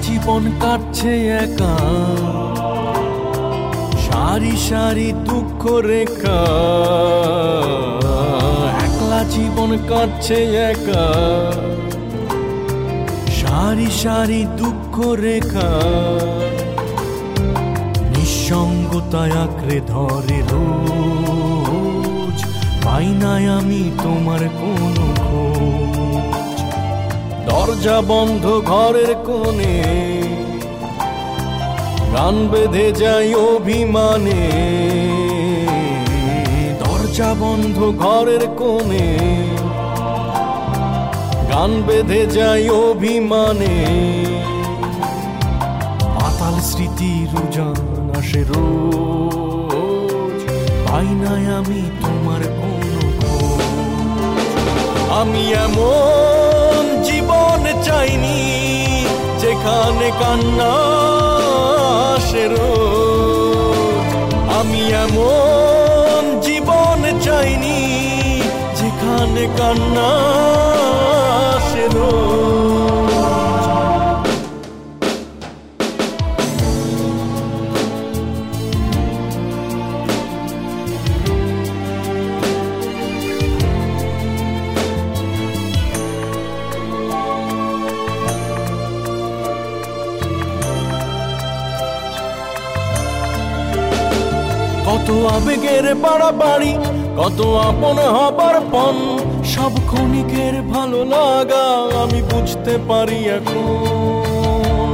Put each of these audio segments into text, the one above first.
জীবন কাটছে একা, সারি সারি দুঃখ রেখা। একলা জীবন কাটছে একা, সারি সারি দুঃখ রেখা। নিঃসঙ্গতায় আঁকড়ে ধরে রোজ, পাই নাই আমি তোমার কোনো খোঁজ। দরজা বন্ধ ঘরের কোণে, গান বেঁধে যাই অভিমানে। দরজা বন্ধ ঘরের কোণে, গান বেঁধে যাই অভিমানে। পাতাল স্মৃতির উজান আসে রোজ, পাই নাই আমি তোমার কোনো খোঁজ। আমি এমন জীবন চাইনি যেখানে কান্না আসে রোজ। আমি এমন জীবন চাইনি যেখানে কান্না আসে রোজ। কত আবেগের বাড়াবাড়ি, কত আপন হবার পণ, সব ক্ষণিকের ভালো লাগা আমি বুঝতে পারি এখন।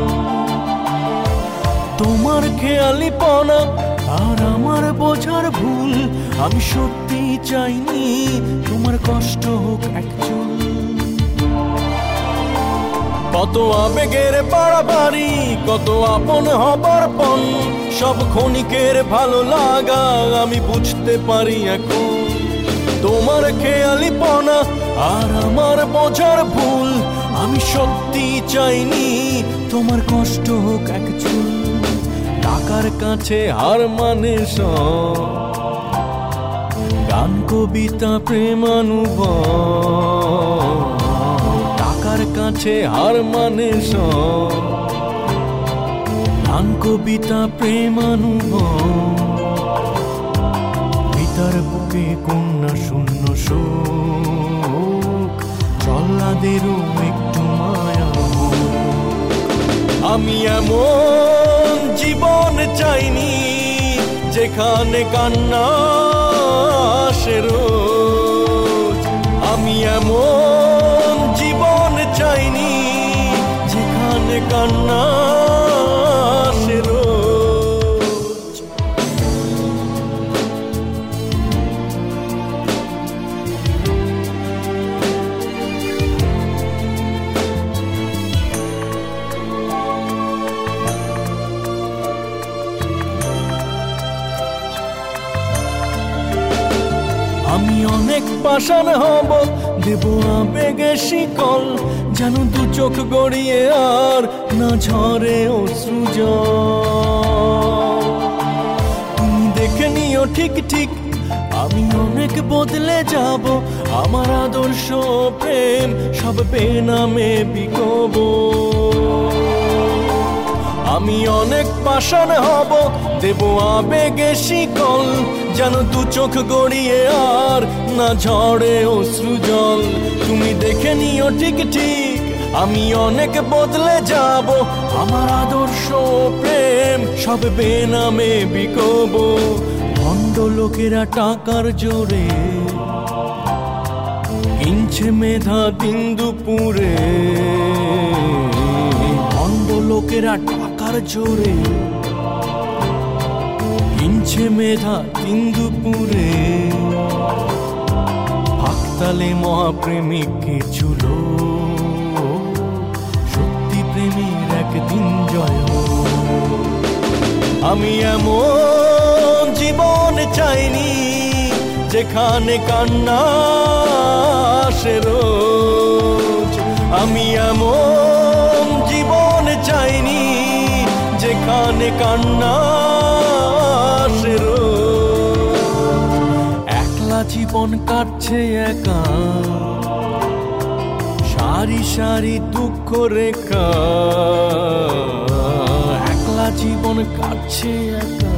তোমার খেয়ালিপনা আর আমার বোঝার ভুল, আমি সত্যি চাইনি তোমার কষ্ট হোক একচুল। কত আবেগের বাড়াবাড়ি, কত আপন হবার পণ, সব ক্ষণিকের ভালো লাগা আমি বুঝতে পারি এখন। তোমার খেয়ালিপনা আর আমার বোঝার ভুল, আমি সত্যি চাইনি তোমার কষ্ট হোক একচুল। টাকার কাছে হার মানে সব, গান কবিতা প্রেমানুভব। টাকার কাছে হার মানে সব, গান কবিতা প্রেমানুভব। পিতার বুকে কন্যা শূন্য শোক, চল্লাদেরও একটু মায়া। আমি এমন জীবন চাইনি যেখানে কান্না আসে রোজ। আমি এমন জীবন চাইনি যেখানে কান্না আসে রোজ। আমি অনেক পাষাণ হব, দেব আবেগে শিকল, যেন দু চোখ গড়িয়ে আর না ঝরে অশ্রু জল। তুমি দেখে নিও ঠিক ঠিক আমি অনেক বদলে যাব, আমার আদর্শ প্রেম সব বেনামে বিকব। আমি অনেক পাষাণ হব, দেব আবেগে শিকল, যেন দু চোখ গড়িয়ে আর না ঝরে অশ্রু জল। তুমি দেখে নিও ঠিক ঠিক আমি অনেক বদলে যাব, আমার আদর্শ প্রেম সব বেনামে বিকব। ভণ্ড লোকেরা টাকার জোরে কিনছে মেধা দিন দুপুরে। ভণ্ড লোকেরা টাকার জোরে কিনছে মেধা দিন দুপুরে। হাকতালে মহাপ্রেমিককে চুলো, সত্যি প্রেমের একদিন জয় হোক। আমি এমন জীবন চাইনি যেখানে কান্না আসে রোজ। আমি এমন জীবন চাইনি যেখানে কান্না আসে রোজ। একলা জীবন কাটছে একা, সারি সারি দুঃখ রেখা, একলা জীবন কাটছে একা।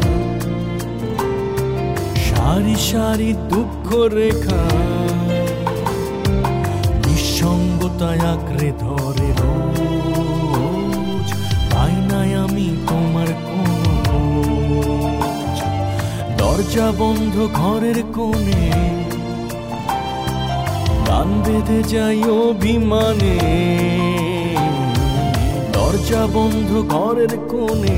সারি সারি দুঃখ রেখা, নিঃসঙ্গতায় আঁকড়ে ধরে রোজ। পাই নাই আমি তোমার কোনো খোঁজ। দরজা বন্ধ ঘরের কোণে, গান বেঁধে যাই অভিমানে। দরজা বন্ধ ঘরের কোণে,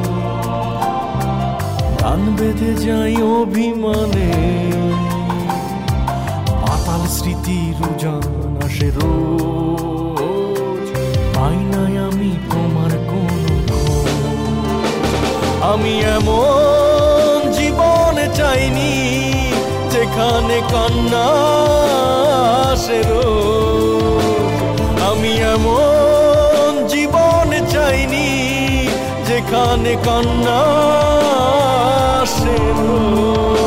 গান বেঁধে যাই অভিমানে। পাতাল স্মৃতির উজান আসে রোজ। পাই নাই আমি তোমার কোনো খোঁজ। আমি এমন জীবন চাইনি যেখানে কান্না আসে রোজ। আমি এমন জীবন চাইনি যেখানে কান্না আসে রোজ।